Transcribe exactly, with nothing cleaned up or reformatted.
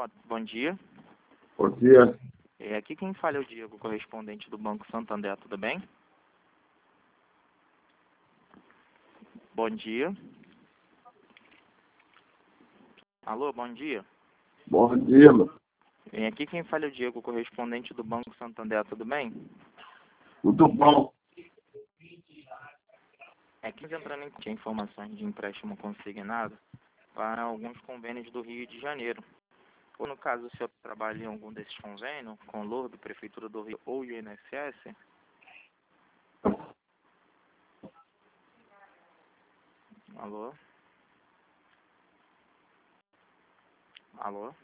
Bom, bom dia. Bom dia. É, aqui quem fala é o Diego, correspondente do Banco Santander, tudo bem? Bom dia. Alô, bom dia. Bom dia, mano. É, aqui quem fala é o Diego, correspondente do Banco Santander, tudo bem? Tudo bom? É que entrando em tinha informações de empréstimo consignado para alguns convênios do Rio de Janeiro. Ou no caso, o senhor trabalha em algum desses convênios, com o Lourdes, Prefeitura do Rio ou o I N S S? Alô? Alô?